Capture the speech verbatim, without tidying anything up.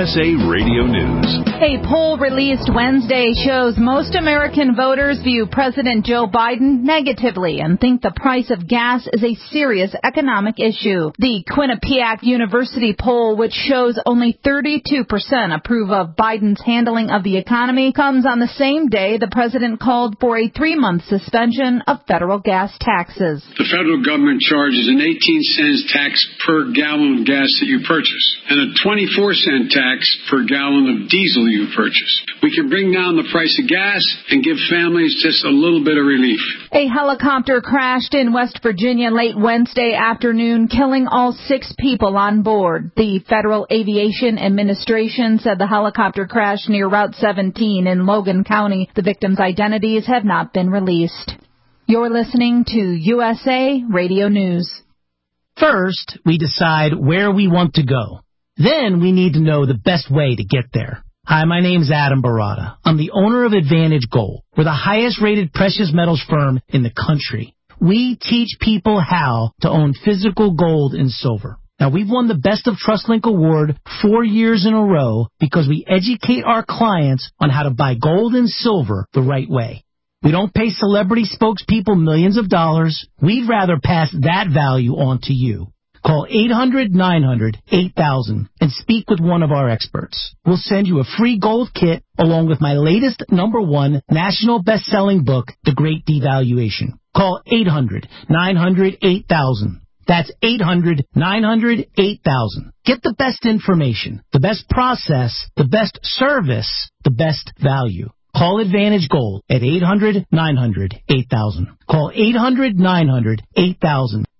S A Radio News. A poll released Wednesday shows most American voters view President Joe Biden negatively and think the price of gas is a serious economic issue. The Quinnipiac University poll, which shows only thirty-two percent approve of Biden's handling of the economy, comes on the same day the president called for a three-month suspension of federal gas taxes. The federal government charges an eighteen cents tax per gallon of gas that you purchase and a twenty-four cent tax per gallon of diesel you purchase. We can bring down the price of gas and give families just a little bit of relief. A helicopter crashed in West Virginia late Wednesday afternoon, killing all six people on board. The Federal Aviation Administration said the helicopter crashed near Route seventeen in Logan County. The victims' identities have not been released. You're listening to U S A Radio News. First, we decide where we want to go. Then we need to know the best way to get there. Hi, my name's Adam Barada. I'm the owner of Advantage Gold. We're the highest-rated precious metals firm in the country. We teach people how to own physical gold and silver. Now, we've won the Best of TrustLink Award four years in a row because we educate our clients on how to buy gold and silver the right way. We don't pay celebrity spokespeople millions of dollars. We'd rather pass that value on to you. Call eight hundred nine hundred eight thousand and speak with one of our experts. We'll send you a free gold kit along with my latest number one national best-selling book, The Great Devaluation. Call eight hundred nine hundred eight thousand. That's eight hundred nine hundred eight thousand. Get the best information, the best process, the best service, the best value. Call Advantage Gold at eight hundred nine hundred eight thousand. Call eight hundred nine hundred eight thousand.